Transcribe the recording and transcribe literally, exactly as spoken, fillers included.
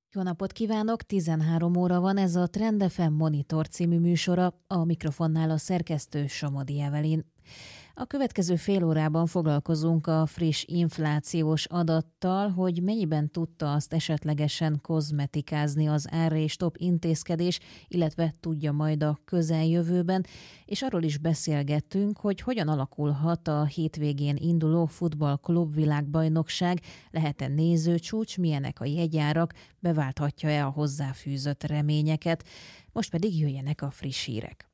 Jó napot kívánok! tizenhárom óra van, ez a Trend ef em Monitor című műsora, a mikrofonnál a szerkesztő Somodi Evelyn. A következő fél órában foglalkozunk a friss inflációs adattal, hogy mennyiben tudta azt esetlegesen kozmetikázni az árrés-stop intézkedés, illetve tudja majd a közeljövőben, és arról is beszélgettünk, hogy hogyan alakulhat a hétvégén induló futball-klub világbajnokság, lehet-e nézőcsúcs, milyenek a jegyárak, beválthatja-e a hozzáfűzött reményeket. Most pedig jöjjenek a friss hírek.